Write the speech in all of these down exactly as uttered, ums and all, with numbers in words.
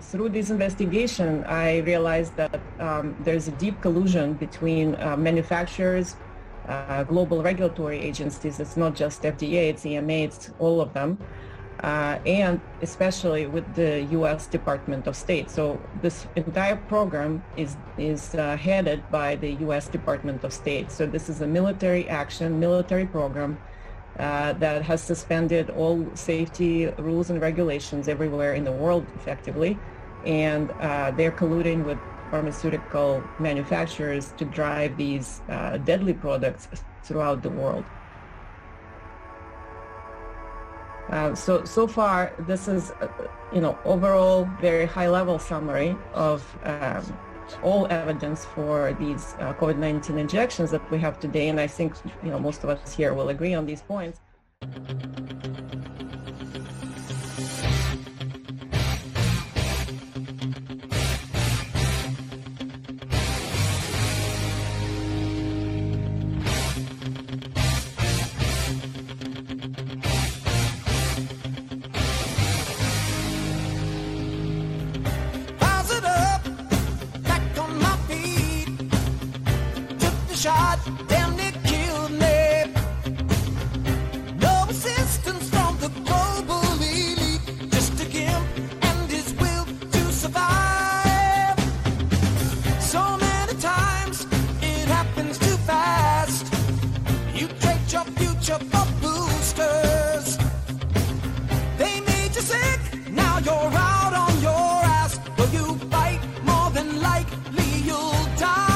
through this investigation, I realized that um, there's a deep collusion between uh, manufacturers, uh, global regulatory agencies. It's not just F D A, it's E M A, it's all of them, uh, and especially with the U S Department of State. So this entire program is, is uh, headed by the U S Department of State. So this is a military action, military program Uh, that has suspended all safety rules and regulations everywhere in the world, effectively, and uh, they're colluding with pharmaceutical manufacturers to drive these uh, deadly products throughout the world. Uh, so, so far, this is, uh, you know, overall very high-level summary of um, all evidence for these uh, COVID nineteen injections that we have today, and I think, you know, most of us here will agree on these points. Shot, damn it killed me. No assistance from the global elite, just a gimp and his will to survive. So many times it happens too fast. You trade your future for boosters. They made you sick, now you're out on your ass. Will you fight? More than likely you'll die.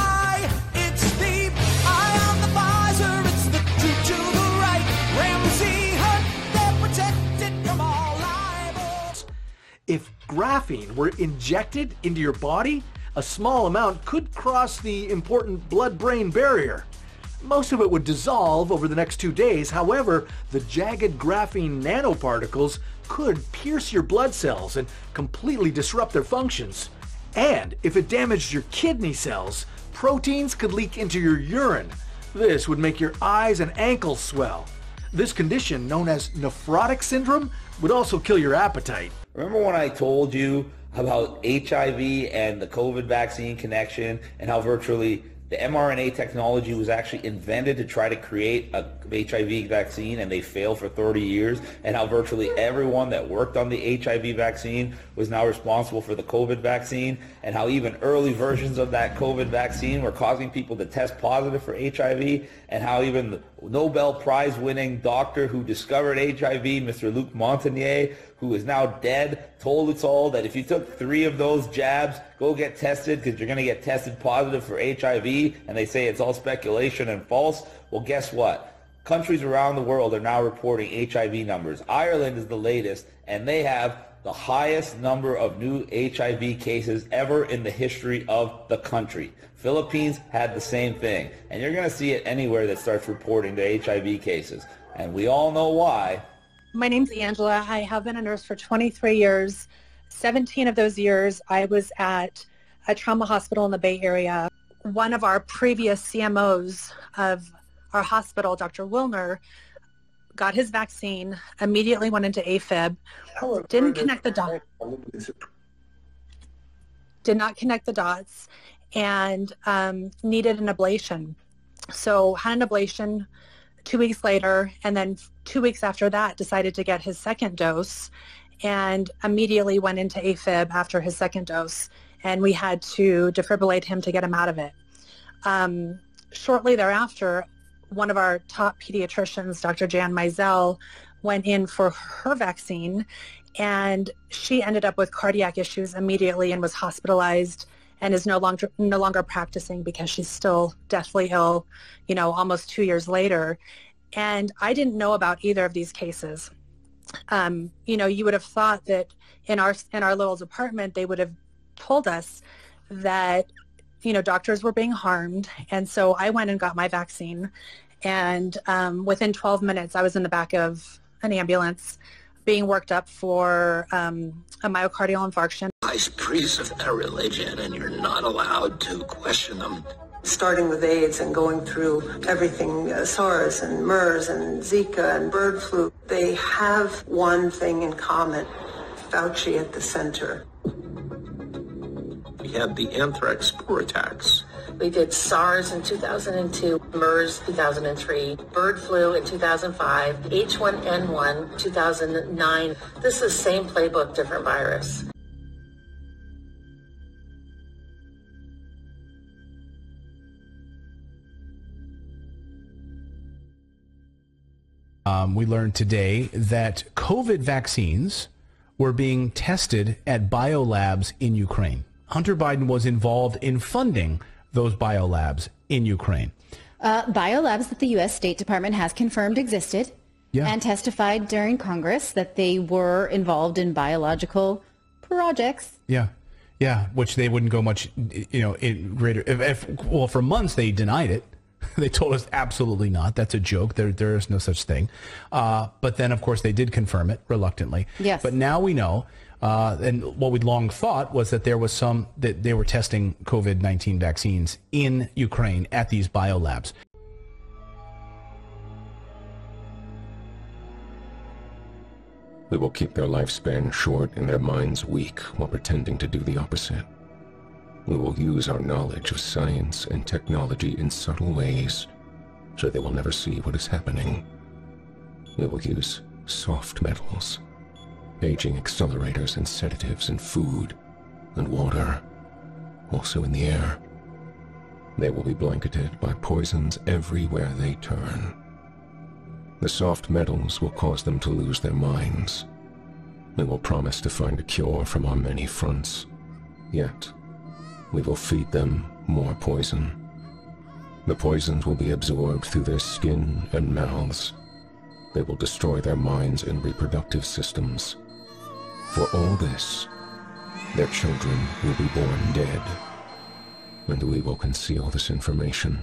If graphene were injected into your body, a small amount could cross the important blood-brain barrier. Most of it would dissolve over the next two days. However, the jagged graphene nanoparticles could pierce your blood cells and completely disrupt their functions. And if it damaged your kidney cells, proteins could leak into your urine. This would make your eyes and ankles swell. This condition, known as nephrotic syndrome, would also kill your appetite. Remember when I told you about H I V and the COVID vaccine connection, and how virtually the mRNA technology was actually invented to try to create a H I V vaccine, and they failed for thirty years, and how virtually everyone that worked on the H I V vaccine was now responsible for the COVID vaccine, and how even early versions of that COVID vaccine were causing people to test positive for H I V, and how even the Nobel Prize winning doctor who discovered H I V, Mister Luc Montagnier, who is now dead, told us all that if you took three of those jabs, go get tested because you're going to get tested positive for H I V, and they say it's all speculation and false. Well, guess what? Countries around the world are now reporting H I V numbers. Ireland is the latest, and they have the highest number of new H I V cases ever in the history of the country. Philippines had the same thing, and you're going to see it anywhere that starts reporting the H I V cases, and we all know why. My name's Angela. I have been a nurse for twenty-three years. seventeen of those years, I was at a trauma hospital in the Bay Area. One of our previous C M Os of our hospital, Doctor Wilner, got his vaccine, immediately went into AFib, didn't connect the dots, did not connect the dots, and um, needed an ablation. So had an ablation two weeks later, and then two weeks after that decided to get his second dose, and immediately went into AFib after his second dose, and we had to defibrillate him to get him out of it. Um, shortly thereafter, one of our top pediatricians, Doctor Jan Mizell, went in for her vaccine, and she ended up with cardiac issues immediately and was hospitalized and is no longer no longer practicing because she's still deathly ill, you know, almost two years later. And I didn't know about either of these cases. Um, you know, you would have thought that in our in our little department, they would have told us that, you know, doctors were being harmed. And so I went and got my vaccine. And um, within twelve minutes, I was in the back of an ambulance being worked up for um, a myocardial infarction. Vice priests of their religion, and you're not allowed to question them. Starting with AIDS and going through everything, uh, SARS and MERS and Zika and bird flu, they have one thing in common: Fauci at the center. We had the anthrax spore attacks. We did SARS in two thousand two, MERS two thousand three, bird flu in two thousand five, H one N one two thousand nine. This is same playbook, different virus. Um, we learned today that COVID vaccines were being tested at biolabs in Ukraine. Hunter Biden was involved in funding those biolabs in Ukraine. Uh, biolabs that the U S State Department has confirmed existed Yeah. and testified during Congress that they were involved in biological projects. Yeah. Yeah. Which they wouldn't go much, you know, in greater. If, if, well, for months they denied it. They told us absolutely not. That's a joke. There, there is no such thing. Uh, but then, of course, they did confirm it reluctantly. Yes. But now we know, uh, and what we'd long thought was that there was some, that they were testing COVID nineteen vaccines in Ukraine at these biolabs. We will keep their lifespan short and their minds weak while pretending to do the opposite. We will use our knowledge of science and technology in subtle ways, so they will never see what is happening. We will use soft metals, aging accelerators and sedatives in food and water, also in the air. They will be blanketed by poisons everywhere they turn. The soft metals will cause them to lose their minds. We will promise to find a cure from our many fronts, yet we will feed them more poison. The poisons will be absorbed through their skin and mouths. They will destroy their minds and reproductive systems. For all this, their children will be born dead, and we will conceal this information.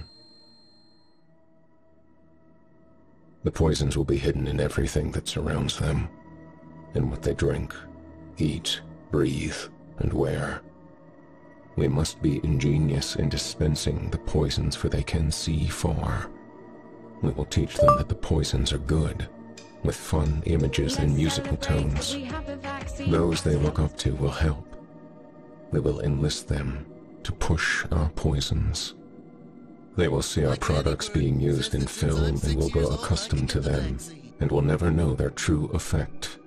The poisons will be hidden in everything that surrounds them, in what they drink, eat, breathe, and wear. We must be ingenious in dispensing the poisons, for they can see far. We will teach them that the poisons are good, with fun images and musical tones. Those they look up to will help. We will enlist them to push our poisons. They will see our products being used in film and will grow accustomed to them, and will never know their true effect.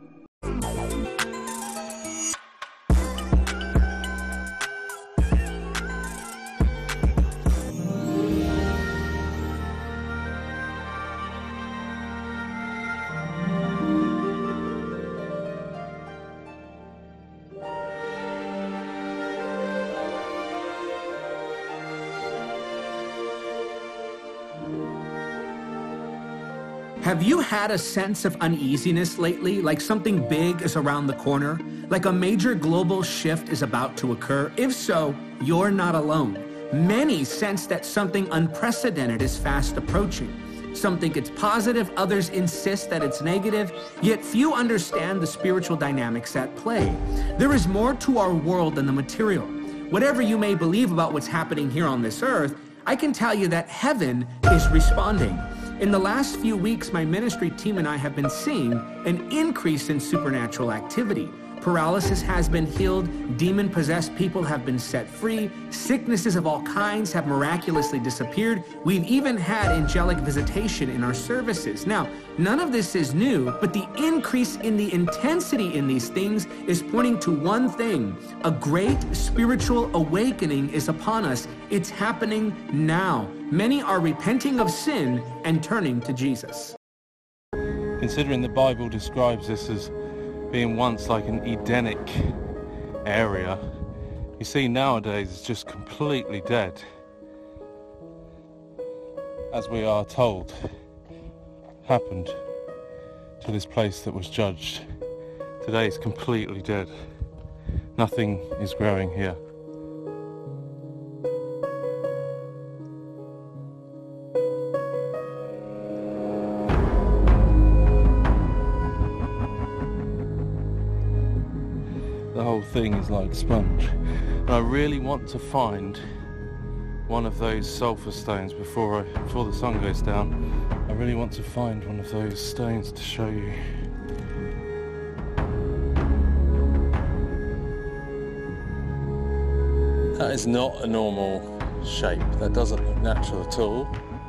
Have you had a sense of uneasiness lately, like something big is around the corner? Like a major global shift is about to occur? If so, you're not alone. Many sense that something unprecedented is fast approaching. Some think it's positive, others insist that it's negative, yet few understand the spiritual dynamics at play. There is more to our world than the material. Whatever you may believe about what's happening here on this earth, I can tell you that heaven is responding. In the last few weeks, my ministry team and I have been seeing an increase in supernatural activity. Paralysis has been healed, demon-possessed people have been set free, sicknesses of all kinds have miraculously disappeared. We've even had angelic visitation in our services. Now, none of this is new, but the increase in the intensity in these things is pointing to one thing. A great spiritual awakening is upon us. It's happening now. Many are repenting of sin and turning to Jesus. Considering the Bible describes this as being once like an Edenic area, you see nowadays it's just completely dead. As we are told, happened to this place that was judged. Today it's completely dead. Nothing is growing here. The whole thing is like sponge, and I really want to find one of those sulfur stones before I, before the sun goes down. I really want to find one of those stones to show you. That is not a normal shape. That doesn't look natural at all.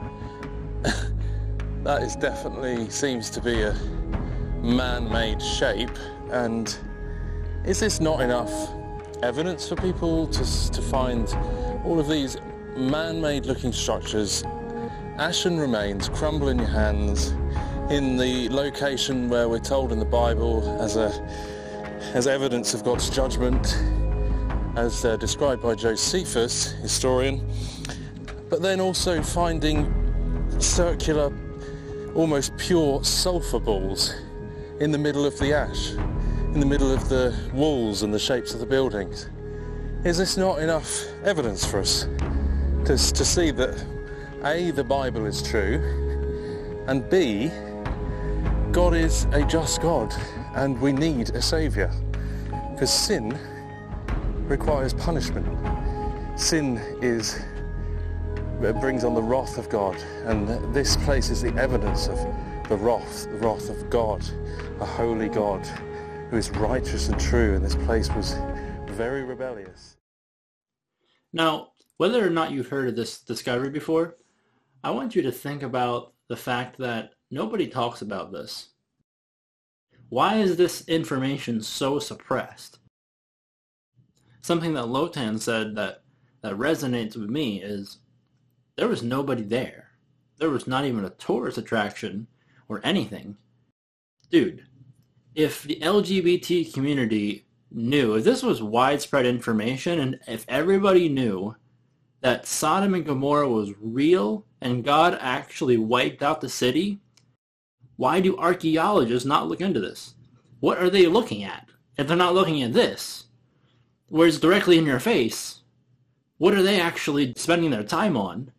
That is definitely seems to be a man-made shape. And is this not enough evidence for people to, to find all of these man-made looking structures, ashen remains, crumble in your hands, in the location where we're told in the Bible as a as evidence of God's judgment, as uh, described by Josephus, historian, but then also finding circular, almost pure sulfur balls in the middle of the ash, in the middle of the walls and the shapes of the buildings. Is this not enough evidence for us to, to see that A, the Bible is true, and B, God is a just God and we need a saviour? Because sin requires punishment. Sin is brings on the wrath of God, and this place is the evidence of the wrath, the wrath of God, a holy God who is righteous and true, and this place was very rebellious. Now, whether or not you've heard of this discovery before, I want you to think about the fact that nobody talks about this. Why is this information so suppressed? Something that Lotan said that, that resonates with me is there was nobody there. There was not even a tourist attraction or anything. Dude, if the L G B T community knew, if this was widespread information, and if everybody knew that Sodom and Gomorrah was real and God actually wiped out the city, why do archaeologists not look into this? What are they looking at? If they're not looking at this, where it's directly in your face, what are they actually spending their time on?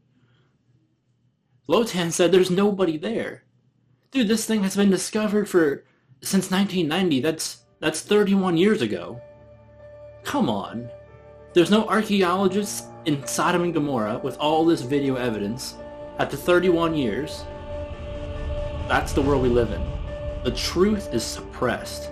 Lotan said there's nobody there. Dude, this thing has been discovered for since nineteen ninety. That's that's thirty-one years ago. Come on. There's no archaeologists in Sodom and Gomorrah with all this video evidence after thirty-one years. That's the world we live in. The truth is suppressed.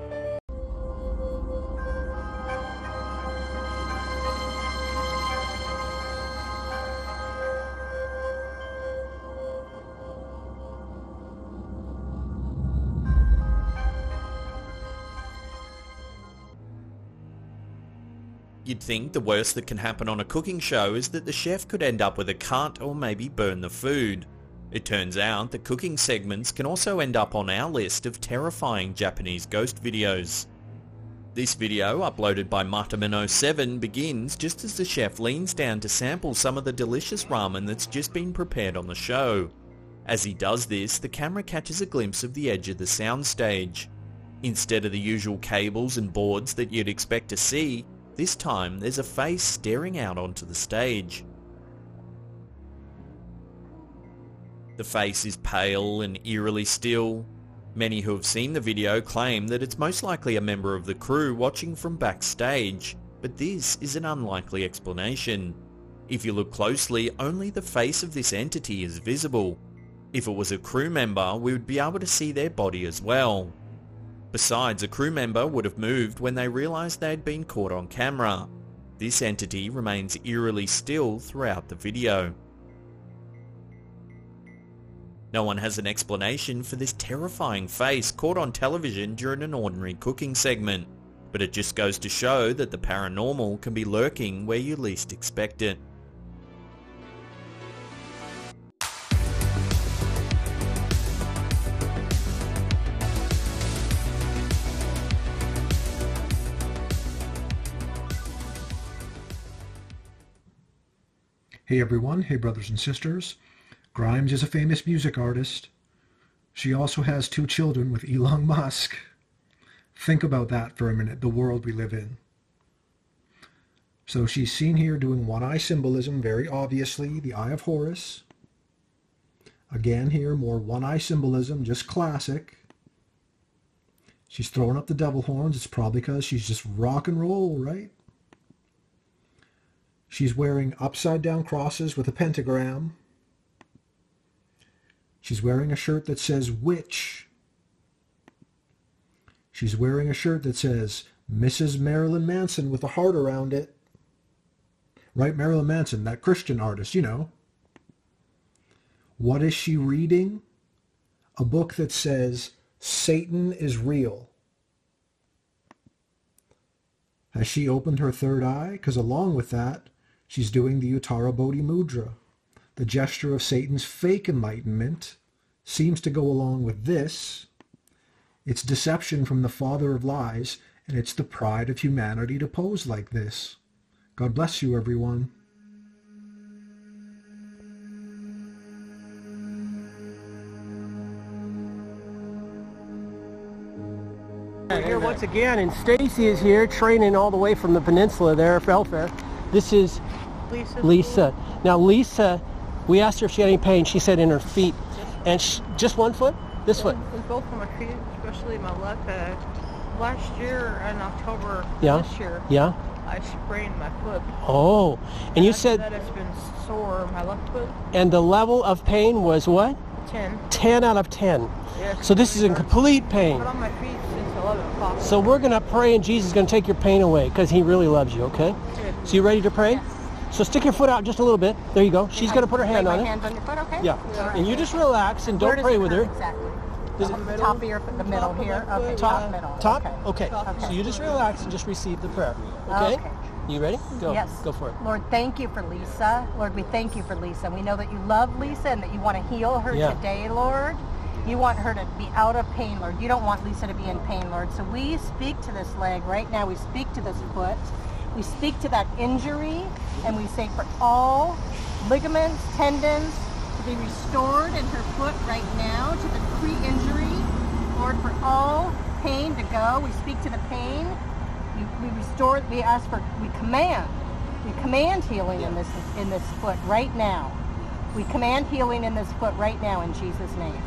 You'd think the worst that can happen on a cooking show is that the chef could end up with a cut or maybe burn the food. It turns out that cooking segments can also end up on our list of terrifying Japanese ghost videos. This video, uploaded by Mataman oh seven, begins just as the chef leans down to sample some of the delicious ramen that's just been prepared on the show. As he does this, the camera catches a glimpse of the edge of the soundstage. Instead of the usual cables and boards that you'd expect to see, this time there's a face staring out onto the stage. The face is pale and eerily still. Many who have seen the video claim that it's most likely a member of the crew watching from backstage, but this is an unlikely explanation. If you look closely, only the face of this entity is visible. If it was a crew member, we would be able to see their body as well. Besides, a crew member would have moved when they realised they had been caught on camera. This entity remains eerily still throughout the video. No one has an explanation for this terrifying face caught on television during an ordinary cooking segment, but it just goes to show that the paranormal can be lurking where you least expect it. Hey everyone, hey brothers and sisters. Grimes is a famous music artist. She also has two children with Elon Musk. Think about that for a minute, the world we live in. So she's seen here doing one eye symbolism, very obviously, the Eye of Horus. Again here, more one eye symbolism, just classic. She's throwing up the devil horns. It's probably because she's just rock and roll, right? She's wearing upside down crosses with a pentagram. She's wearing a shirt that says witch. She's wearing a shirt that says Missus Marilyn Manson with a heart around it. Right, Marilyn Manson, that Christian artist, you know. What is she reading? A book that says Satan is real. Has she opened her third eye? Because along with that, she's doing the Uttara Bodhi Mudra. The gesture of Satan's fake enlightenment seems to go along with this. It's deception from the father of lies, and it's the pride of humanity to pose like this. God bless you, everyone. We're here once again, and Stacy is here training all the way from the peninsula there for Elfair. This is Lisa. Lisa. Now Lisa, we asked her if she had any pain. She said in her feet. And she, just one foot? This foot? In both of my feet, especially my left. Uh, last year in October Yeah. this year, Yeah. I sprained my foot. Oh, and you After said, that it's been sore, my left foot. and the level of pain was what? ten. ten out of ten. Yes. So this is in complete pain. I've been on my feet since eleven o'clock. So we're going to pray and Jesus is going to take your pain away because he really loves you, okay? Good. So you ready to pray? Yes. So stick your foot out just a little bit. There you go. She's going to put her hand Lay on my it. hands on your foot, okay? Yeah. And you just relax and Where don't does pray it with hurt her. Exactly. Is it On the top of your foot, the middle here. Okay, top, middle. Top? Okay. Okay. Okay. So you just relax and just receive the prayer. Okay? Okay. You ready? Go. Yes. Go for it. Lord, thank you for Lisa. Lord, we thank you for Lisa. We know that you love Lisa and that you want to heal her Yeah. today, Lord. You want her to be out of pain, Lord. You don't want Lisa to be in pain, Lord. So we speak to this leg right now. We speak to this foot. We speak to that injury, and we say for all ligaments, tendons to be restored in her foot right now to the pre-injury. Lord, for all pain to go. We speak to the pain. We, we restore, we ask for, we command, we command healing in this in this foot right now. We command healing in this foot right now in Jesus' name.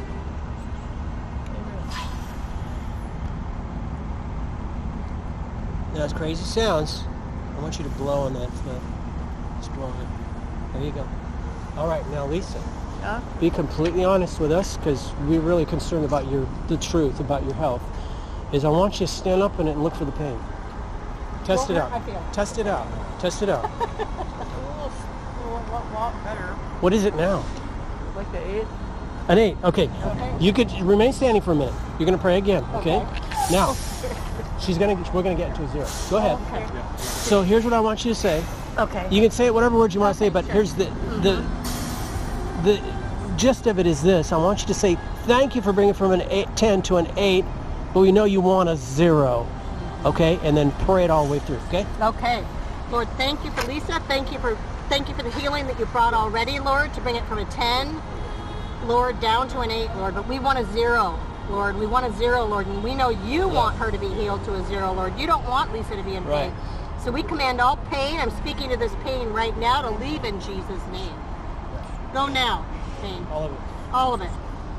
Now, as crazy sounds, I want you to blow on that foot. Just blow on it. There you go. All right, now Lisa, Yeah. be completely honest with us because we're really concerned about your the truth about your health. Is I want you to stand up in it and look for the pain. Test it Well, out. I feel. Test it out. Test it out. A little, a lot, lot better. What is it now? Like the eight. An eight. Okay. Okay. You could remain standing for a minute. You're going to pray again. Okay. Okay. Now, she's going to. We're going to get into a zero. Go ahead. Okay. So here's what I want you to say. Okay. You can say whatever words you want to say, but here's the the the gist of it is this. I want you to say thank you for bringing from an eight, ten to an eight, but we know you want a zero. Okay, and then pray it all the way through. Okay. Okay. Lord, thank you for Lisa. Thank you for thank you for the healing that you brought already, Lord, to bring it from a ten, Lord, down to an eight, Lord. But we want a zero, Lord. We want a zero, Lord, and we know you want her to be healed to a zero, Lord. You don't want Lisa to be in pain. Right. So we command all pain. I'm speaking to this pain right now to leave in Jesus' name. Go now, pain. All of it. All of it.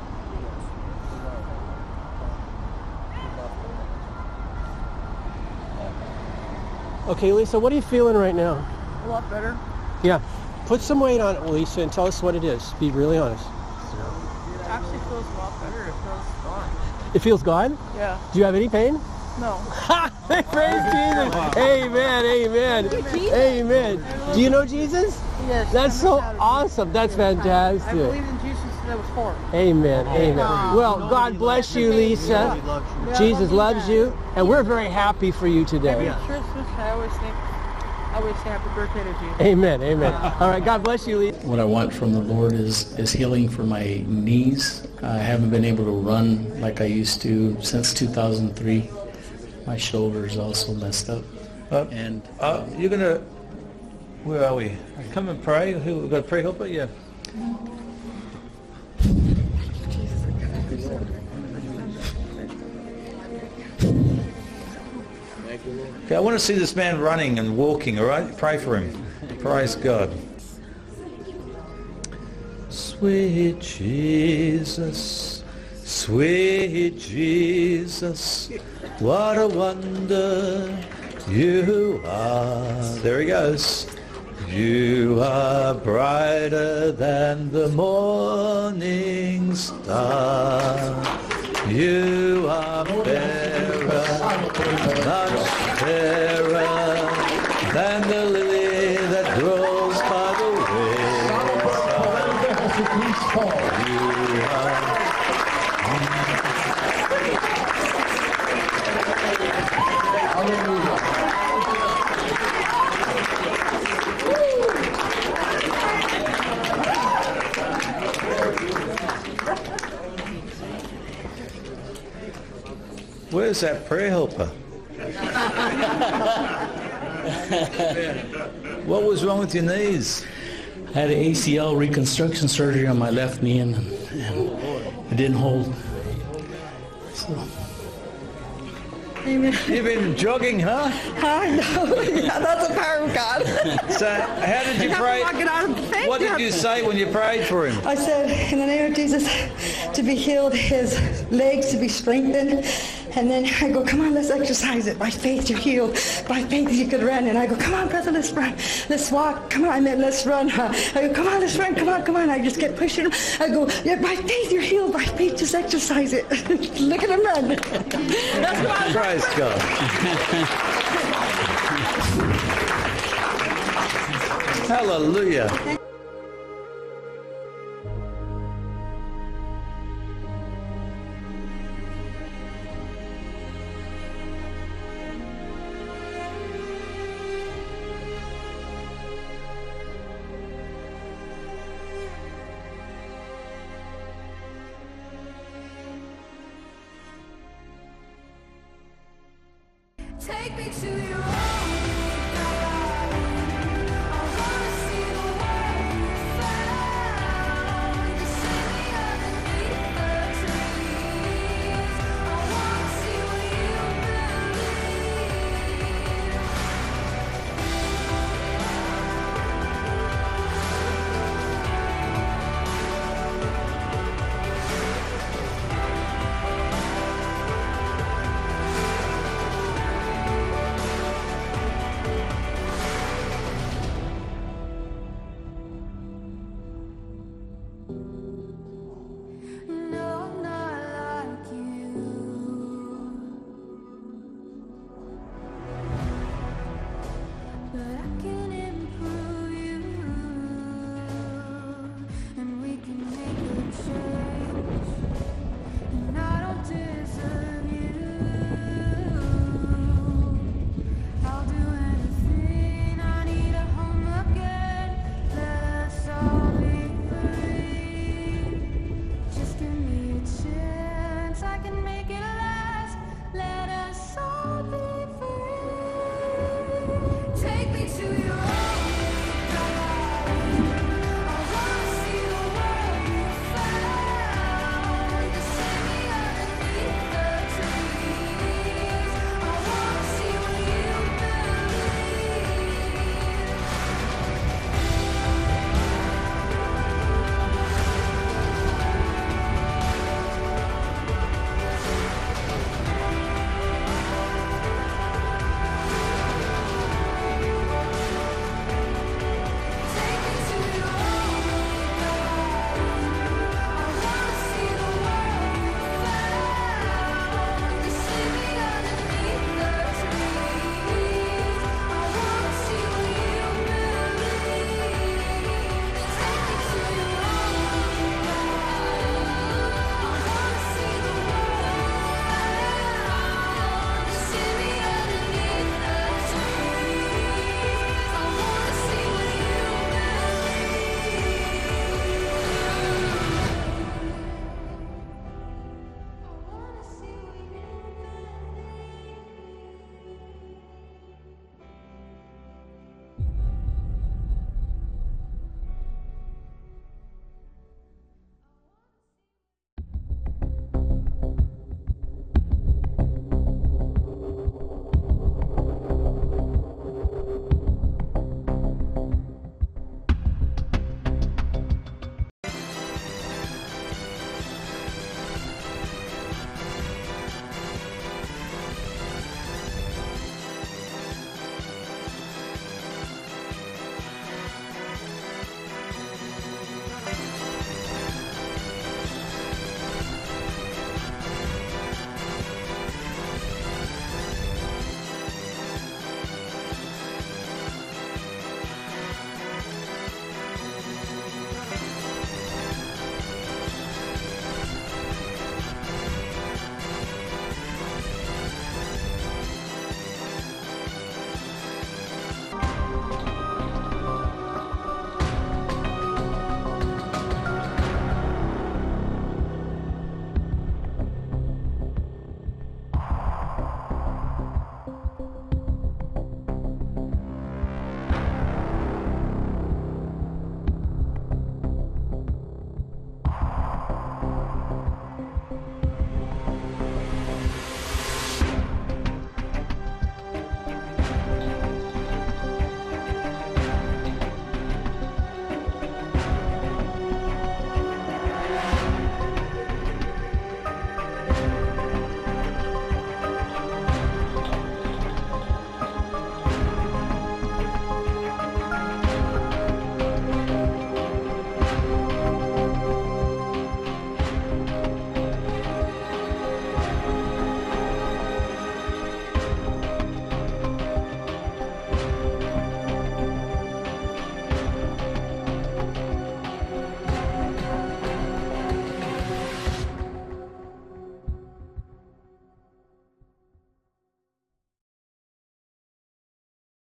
Okay, Lisa, what are you feeling right now? A lot better. Yeah. Put some weight on it, Lisa, and tell us what it is. Be really honest. It actually feels a lot better. It feels gone. It feels gone? Yeah. Do you have any pain? No. Praise Jesus. Amen. Amen. Amen. Do you know Jesus? Yes. That's so awesome. That's I fantastic. believed in Jesus since I was four. Amen. Amen. Well, God bless you, Lisa. Jesus loves you, and we're very happy for you Every today. Christmas, I always think, I always say happy birthday to Jesus. Amen. Amen. All right. God bless you, Lisa. What I want from the Lord is, is healing for my knees. I haven't been able to run like I used to since two thousand three. My shoulder is also messed up. Uh, and uh, you're gonna, where are we? Come and pray. Who we got a prayer helper? Yeah. Okay, I want to see this man running and walking. All right, pray for him. Praise God. Sweet Jesus, sweet Jesus, what a wonder you are. There he goes. You are brighter than the morning star. You are fairer, much fairer than the lily that grows Where's that prayer helper? What was wrong with your knees? I had an A C L reconstruction surgery on my left knee, and, and it didn't hold. So. You've been jogging, huh? I know. Yeah, that's a power of God. So, how did you pray? What did you say when you prayed for him? I said, in the name of Jesus, to be healed, his legs to be strengthened. And then I go, come on, let's exercise it. By faith, you're healed. By faith, you could run. And I go, come on, brother, let's run. Let's walk. Come on, man, let's run. I go, come on, let's run. Come on, come on. I just get pushing him. I go, yeah, by faith, you're healed. By faith, just exercise it. Look at him run. That's my Praise God. Hallelujah.